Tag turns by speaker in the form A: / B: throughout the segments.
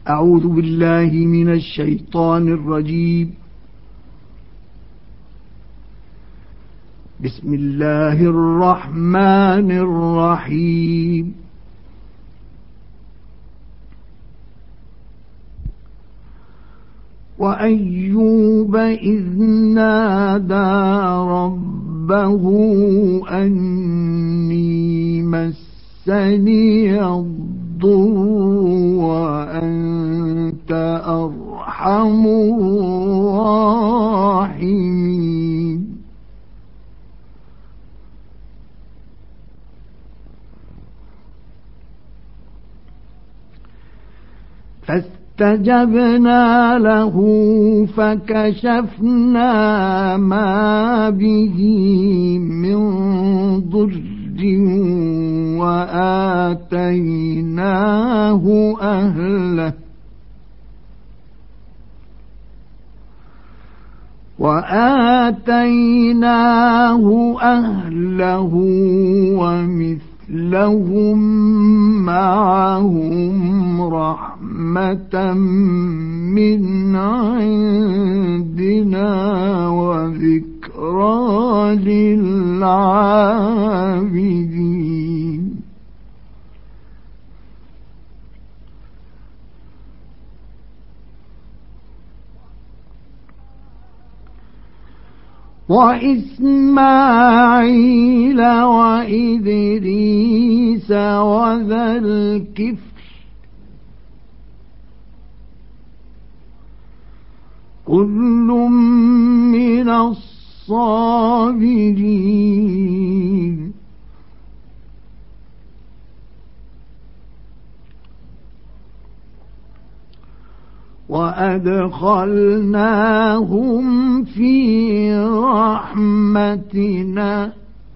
A: أعوذ بالله من الشيطان الرجيم. بسم الله الرحمن الرحيم. وأيوب إذ نادى ربه أني مسني الضر وأنت أرحم الراحمين. فاستجبنا له فكشفنا ما به من ضر وآتيناه أهله ومثلهم معهم رحمة من عندنا وذكرى للعابدين. وإسماعيل وإدريس وذا الكفل كل من الصابرين. وأدخلناهم في رحمتنا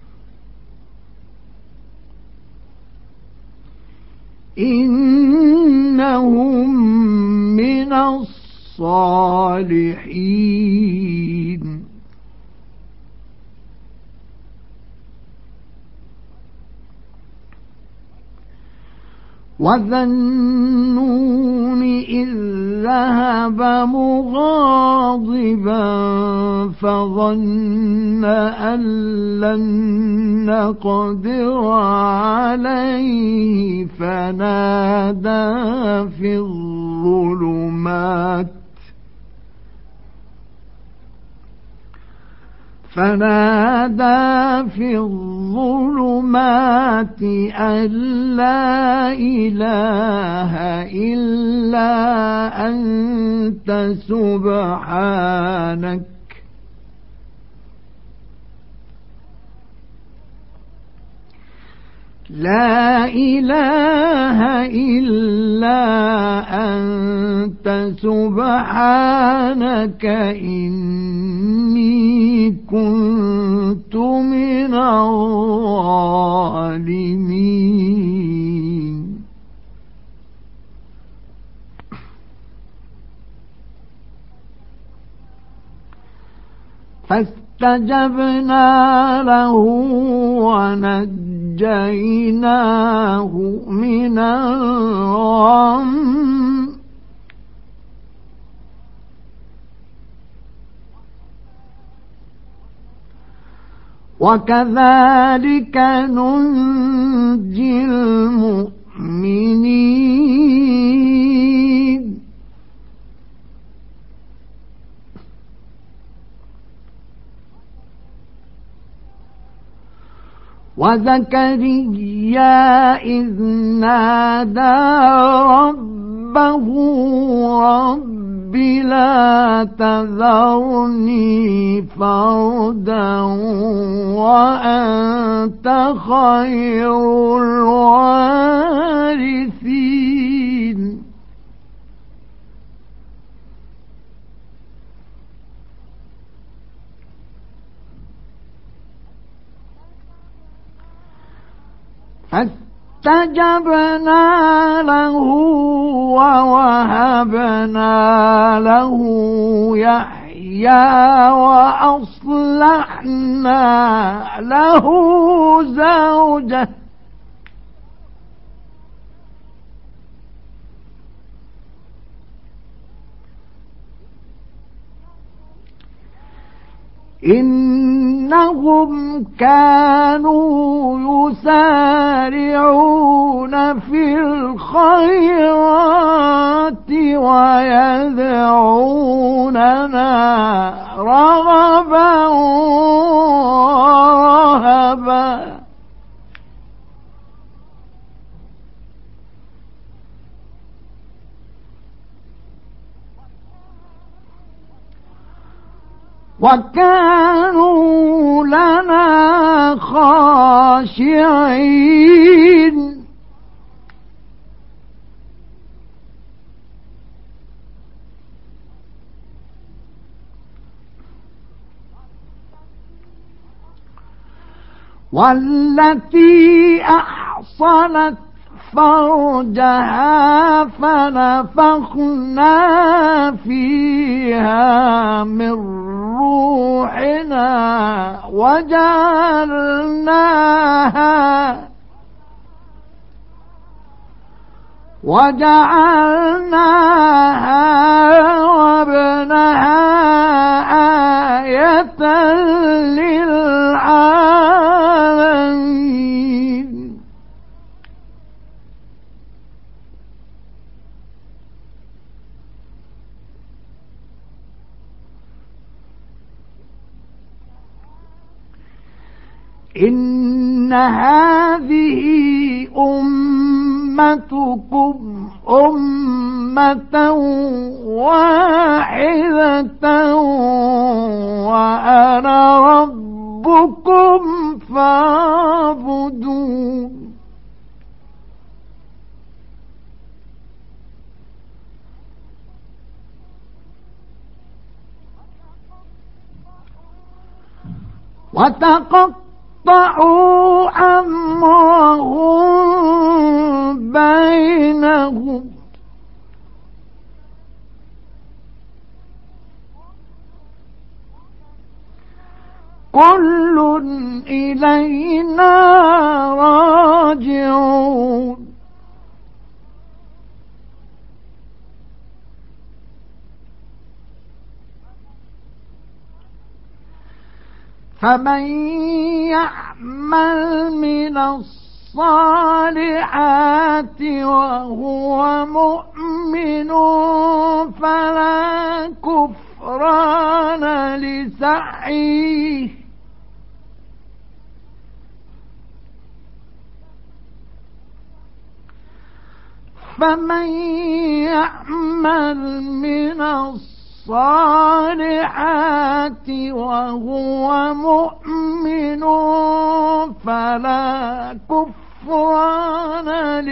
A: إنهم من الصالحين. وذا النون إذ ذهب مغاضبا فظن أن لن نقدر عليه فنادى في الظلمات أن لا إله إلا أنت سبحانك لا إله إلا أنت سبحانك إني كنت من الظالمين. فاستجبنا له ونجيناه من الغم وكذلك ننجي المؤمنين. وزكريا إذ نادى ربه رب لا تذرني فردا وأنت خير الوارثين. فاستجبنا له ووهبنا له يحيى وأصلحنا له زوجه إنهم كانوا يسارعون في الخيرات ويدعوننا رغبا ورهبا وكانوا لنا خاشعين والتي أحصنت فرجها فنفخنا فيها من روحنا وجعلناها وابنها آية للعالمين إن هذه أمتكم أمة واحدة وأنا ربكم فاعبدون وتقطعوا أمرهم بينهم كل إلينا راجعون فمن يعمل من الصالحات وهو مؤمن فلا كفران لسعيه فمن يعمل من الصالحات وهو مؤمن فلا كفران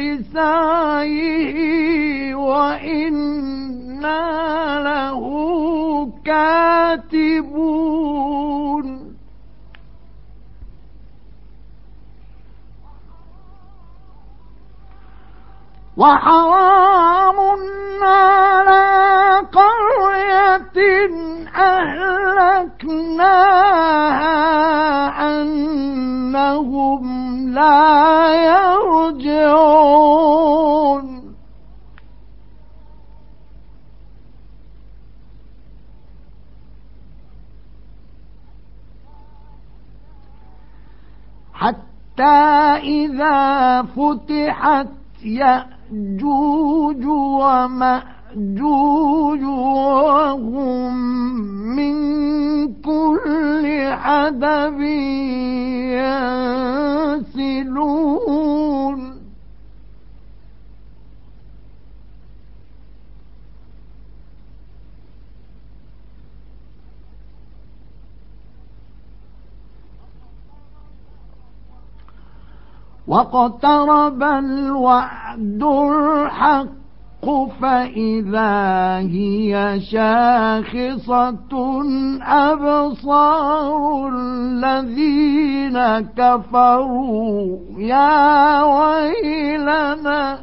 A: لسعيه وإنا له كاتبون وحرام على قرية أهلكناها أنهم لا يرجعون حتى إذا فتحت يأجوج ومأجوج وهم من كل حدب ينسلون واقترب الوعد الحق فإذا هي شاخصة أبصار الذين كفروا يا ويلنا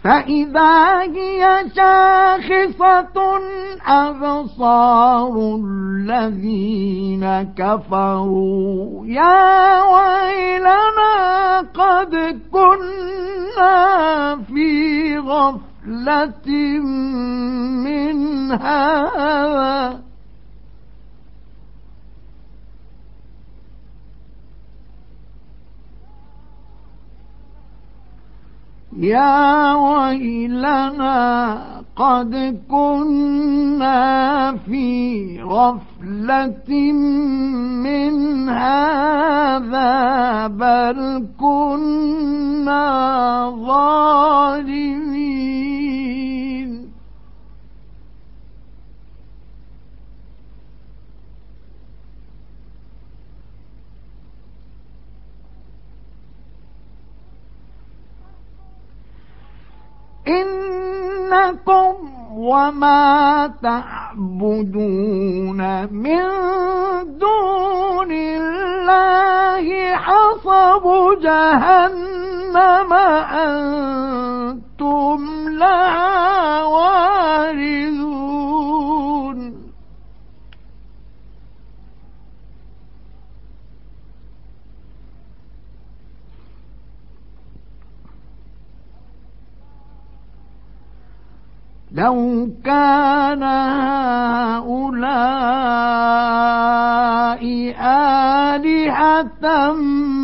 A: فإذا هي شاخصة أبصار الذين كفروا يا ويلنا قد كنا في غفلة من هذا يا ويلنا قد كنا في غفلة من هذا بل كنا ظالمين إنكم وما تعبدون من دون الله حصب جهنم أنتم لها واردون لو كان هؤلاء آلهة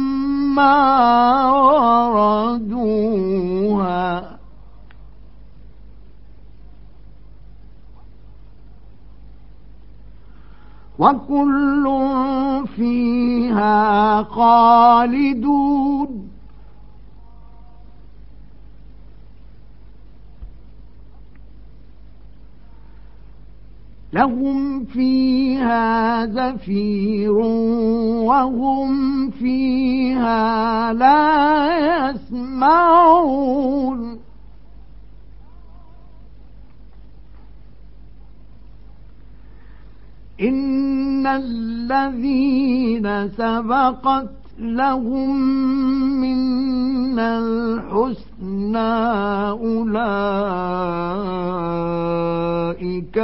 A: ما وردوها وكل فيها خالدون لهم فيها زفير وهم فيها لا يسمعون إن الذين سبقت لهم منا الحسنى أولئك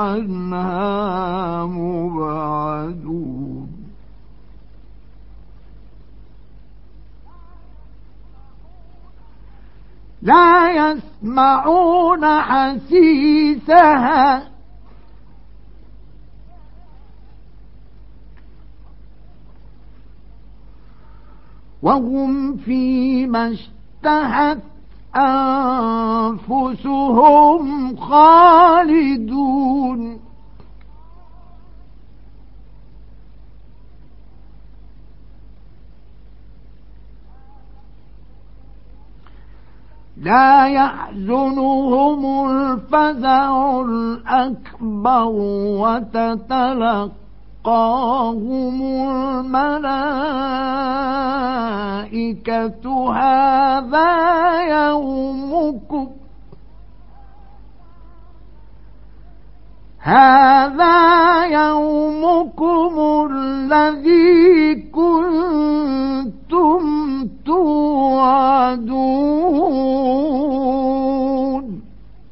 A: عنها مبعدون لا يسمعون حسيسها وهم فيما اشتهت أنفسهم خالدون لا يحزنهم الفزع الأكبر وتتلقاهم الملائكة هذا يومكم الذي كنتم توعدون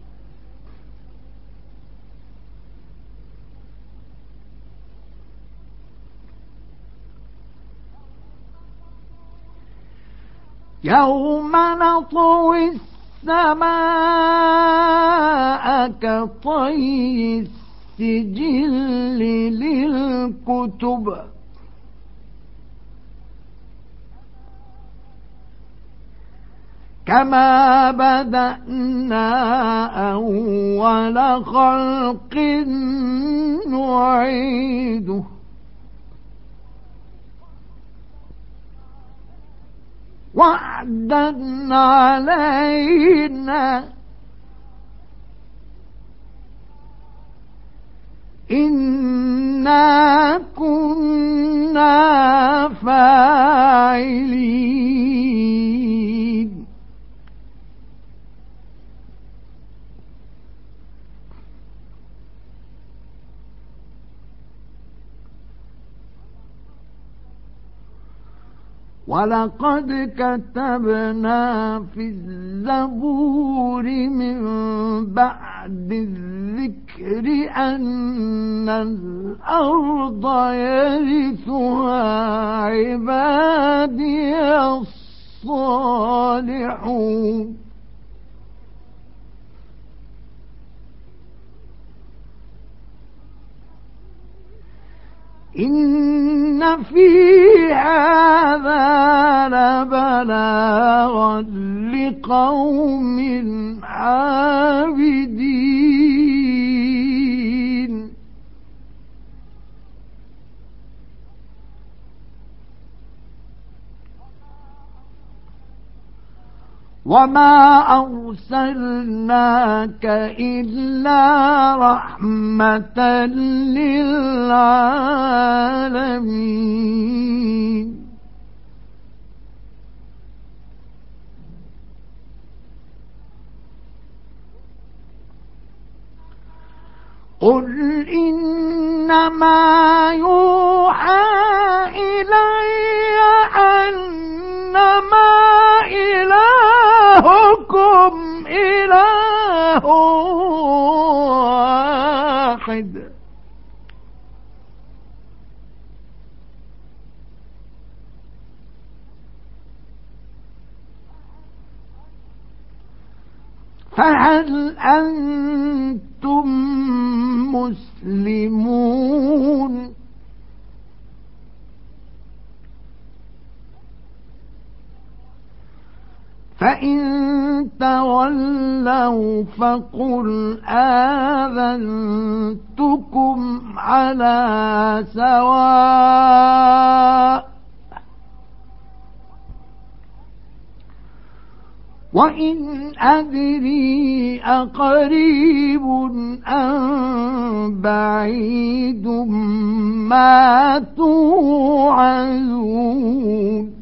A: يوم نطوي السماء كطي السجل للكتب كما بدأنا أول خلق نعيده وعدا علينا إنا كنا فاعلين ولقد كتبنا في الزبور من بعد الذكر أن الأرض يرثها عبادي الصالحون إن في هذا لبلاغا لقوم عابدين وما أرسلناك إلا رحمة للعالمين قل إنما يوحى إلي أنما إلهكم إله واحد فهل أنتم مسلمون فإن تولوا فقل آذنتكم على سواء وإن أدري أقريب أم بعيد ما توعدون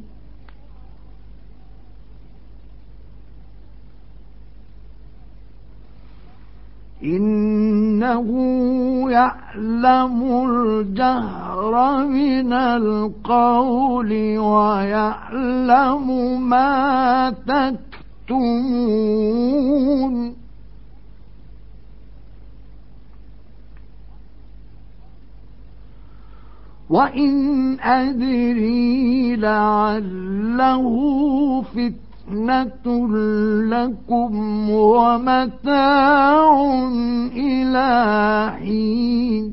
A: إنه يعلم الجهر من القول ويعلم ما تكتمون وإن أدري لعله فتنة لكم ومتاع إلى حين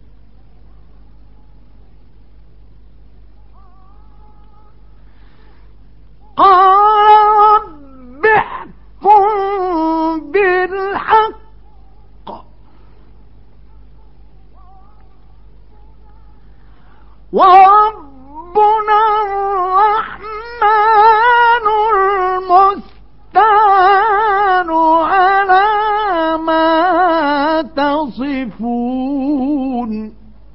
A: قال رب احكم بالحق وربنا الرحمن المستعان على ما تصفون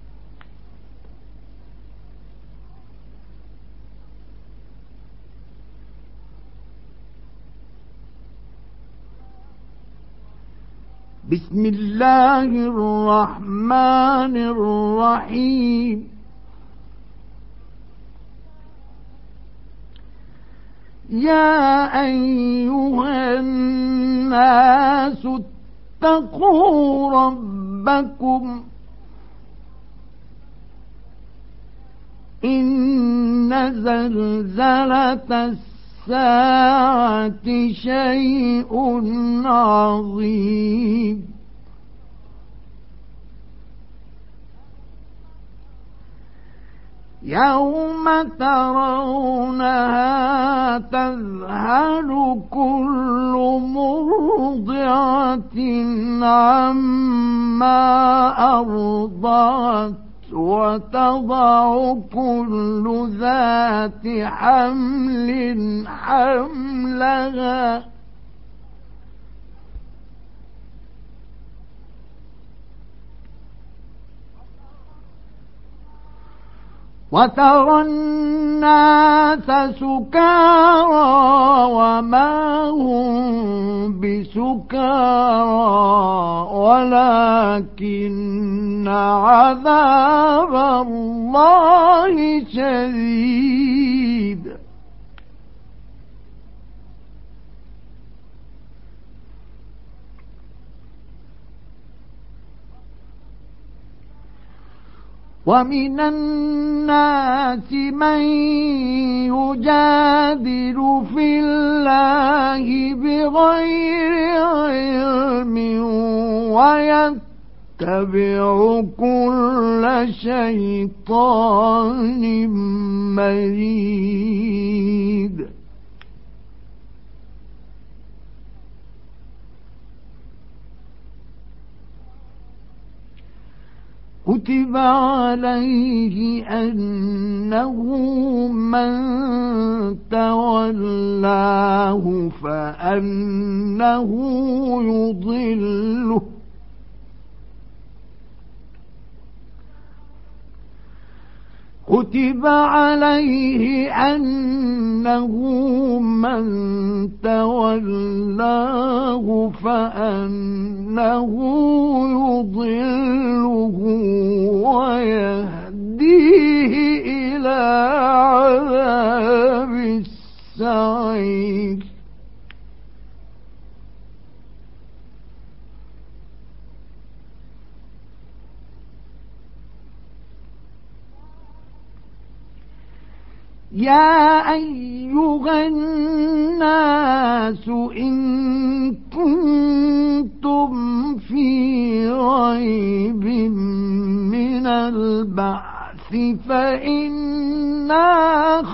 A: بسم الله الرحمن الرحيم يا أيها الناس اتقوا ربكم إن زلزلة الساعة شيء عظيم يوم ترونها تذهل كل مرضعة عما أرضعت وتضع كل ذات حمل حملها وترى الناس سكارى وما هم بسكارى ولكن عذاب الله شديد ومن الناس من يجادل في الله بغير علم ويتبع كل شيطان مريد كتب عليه أنه من تولاه فأنه يضله كتب عليه أنه من تولاه فأنه يضله ويهديه إلى عذاب السعير يا أيها الناس إن كنتم في ريب من البعث فإنا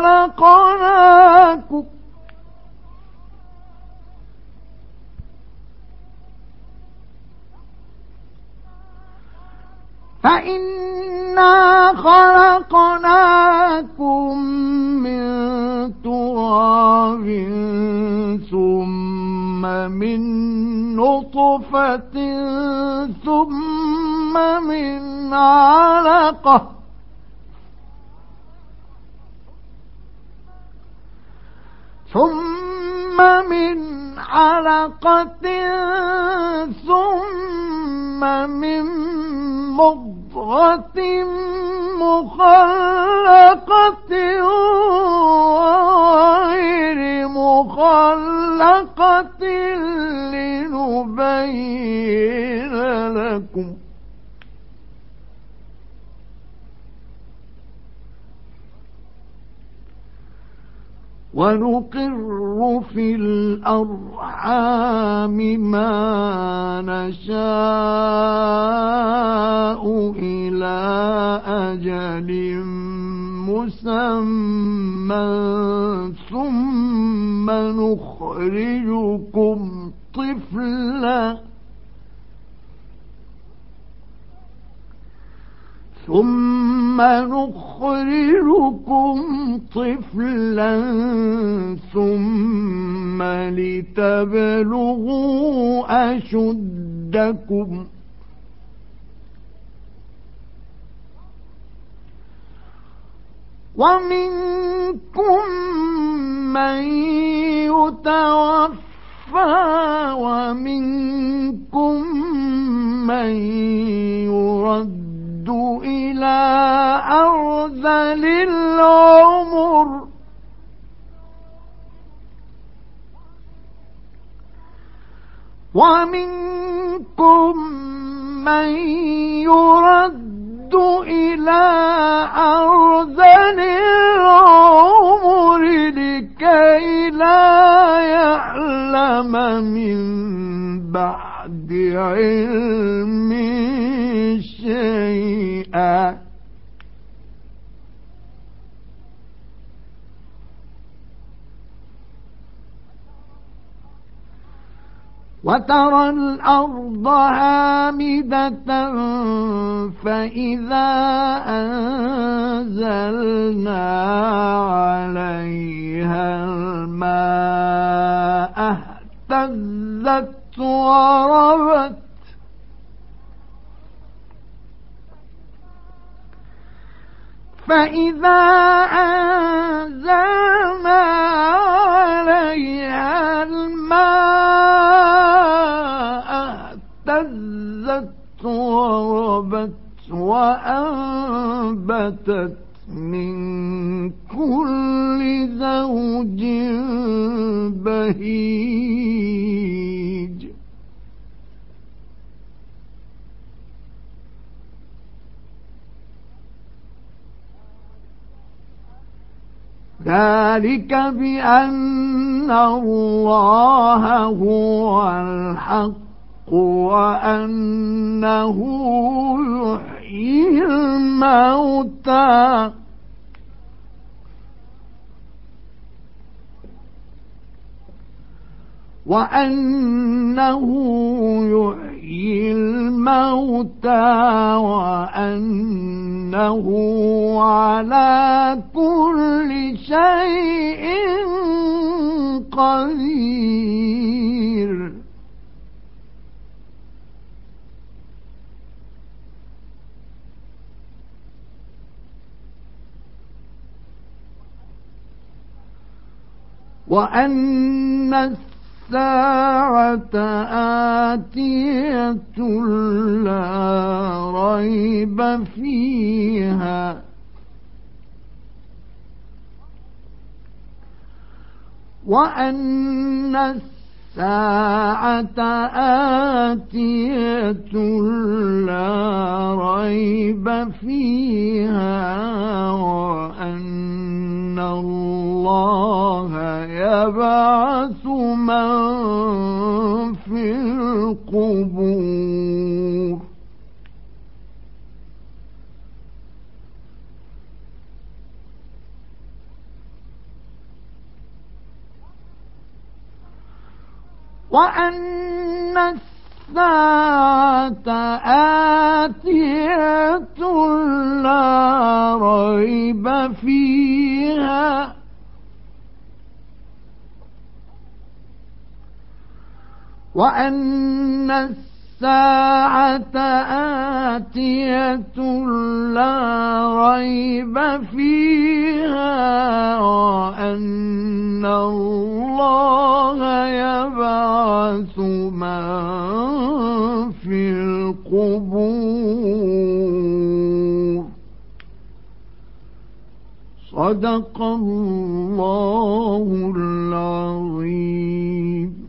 A: خلقناكم من تراب ثم من نطفة ثم من علقة ثم من مضغة مخلقة وغير مخلقة لنبين لكم ونقر في الأرحام ما نشاء إلى أجل مسمى ثم نخرجكم طفلا ثم لتبلغوا أشدكم ومنكم من يتوفى ومنكم من يرد إلى أرذل العمر ومنكم من يرد إلى أرذل العمر لكي لا يعلم من بعد علم شيئا وترى الأرض هامدة فإذا أنزلنا عليها الماء اهتزت وربت فإذا أنزلنا عليها الماء اهتزت وربت وأنبتت من كل زوج بهيج ذلك بأن الله هو الحق وأنه يحيي الموتى وأنه على كل شيء قدير وأن الساعة آتية لا ريب فيها وأن الساعة آتية لا ريب فيها وأن الله يبعث من في القبور وأن الساعة آتية لا ريب فيها وأن الساعة آتية لا ريب فيها وأن الله يبعث من في القبور صدق الله العظيم.